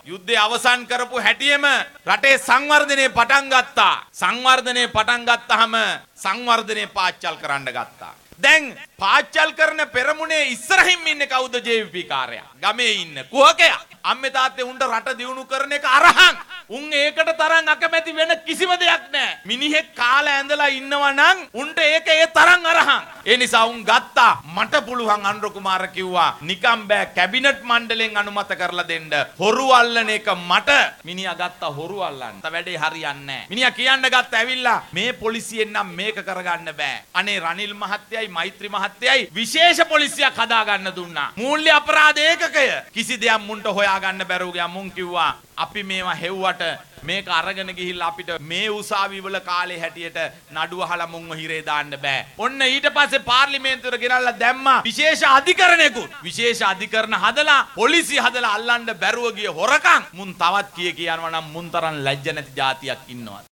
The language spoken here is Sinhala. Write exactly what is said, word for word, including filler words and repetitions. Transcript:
යුද්ධය අවසන් කරපු හැටියෙම රටේ සංවර්ධනය පටන් ගත්තා. සංවර්ධනය පටන් ගත්තාම සංවර්ධනය පාච්චල් කරන්න ගත්තා. දැන් පාච්චල් කරන පෙරමුණේ ඉස්සරහින් ඉන්නේ කවුද? ජේ වී පී කාර්යය. ගමේ ඉන්න කුහකයා. අම්මේ තාත්තේ උන්ට රට දියුණු කරන එක අරහන්. උන් ඒකට තරම් අකමැති වෙන කිසිම දෙයක් නැහැ. මිනිහෙක් කාලා ඇඳලා ඉන්නවා නම් උන්ට ඒක ඒ තරම් අරහන්. ඒ නිසා උන් ගත්තා. මට පුළුවන් අනුර කුමාර කිව්වා නිකම් බෑ කැබිනට් මණ්ඩලයෙන් අනුමත කරලා දෙන්න. හොරු අල්ලන එක මට මිනිහා ගත්තා හොරු අල්ලන්න. වැඩේ හරියන්නේ නැහැ. මිනිහා කියන්න ගත්ත ඇවිල්ලා මේ පොලිසියෙන් නම් මේක කරගන්න බෑ. අනේ රනිල් මහත්තයයි මෛත්‍රී මහත්තයයි විශේෂ පොලිසියක් හදාගන්න දුන්නා. මූල්‍ය අපරාධ ඒකකය. කිසි දෙයක් මුන්ට හොයාගන්න බැරුව ගියා. මුන් කිව්වා අපි මේවා හෙව්වට මේක අරගෙන ගිහිල්ලා අපිට මේ උසාවි වල කාලේ හැටියට නඩුව අහලා මුන්ව හිරේ දාන්න බෑ. ඔන්න ඊට පස්සේ පාර්ලිමේන්තුවට ගෙනල්ලා දැම්මා විශේෂ අධිකරණයකුත්. විශේෂ අධිකරණ හදලා පොලිසිය හදලා අල්ලන්න බැරුව ගිය හොරකම් මුන් තවත් කිය කියනවා නම් මුන් තරම් ලැජ්ජ නැති જાතියක් ඉන්නවා.